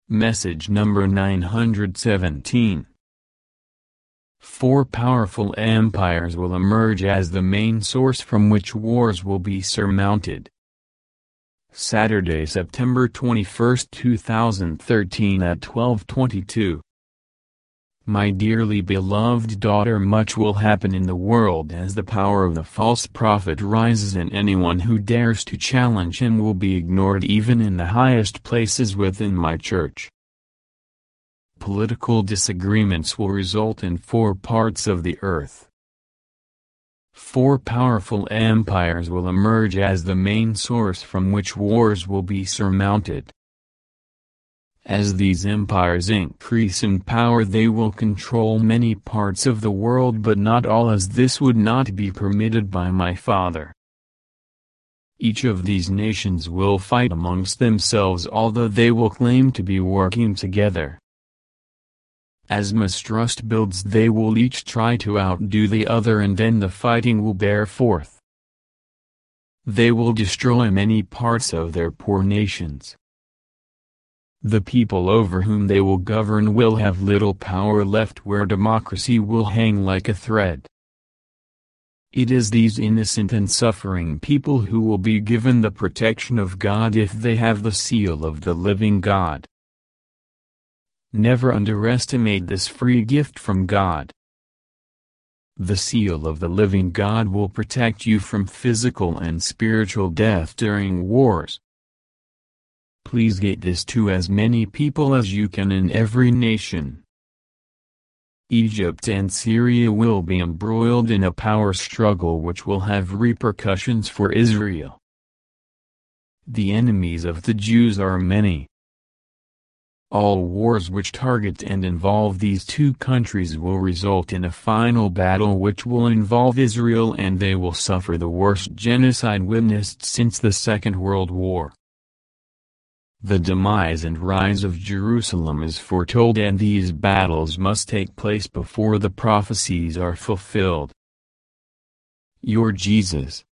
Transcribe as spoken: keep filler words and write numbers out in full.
Message number nine hundred seventeen. Four powerful empires will emerge as the main source from which wars will be surmounted. Saturday, September twenty-first, two thousand thirteen at twelve twenty-two. My dearly beloved daughter, much will happen in the world as the power of the false prophet rises, and anyone who dares to challenge him will be ignored even in the highest places within my church. Political disagreements will result in four parts of the earth. Four powerful empires will emerge as the main source from which wars will be surmounted. As these empires increase in power, they will control many parts of the world, but not all, as this would not be permitted by my Father. Each of these nations will fight amongst themselves, although they will claim to be working together. As mistrust builds, they will each try to outdo the other, and then the fighting will bear forth. They will destroy many parts of their poor nations. The people over whom they will govern will have little power left, where democracy will hang like a thread. It is these innocent and suffering people who will be given the protection of God if they have the seal of the living God. Never underestimate this free gift from God. The seal of the living God will protect you from physical and spiritual death during wars. Please get this to as many people as you can in every nation. Egypt and Syria will be embroiled in a power struggle which will have repercussions for Israel. The enemies of the Jews are many. All wars which target and involve these two countries will result in a final battle which will involve Israel, and they will suffer the worst genocide witnessed since the Second World War. The demise and rise of Jerusalem is foretold, and these battles must take place before the prophecies are fulfilled. Your Jesus.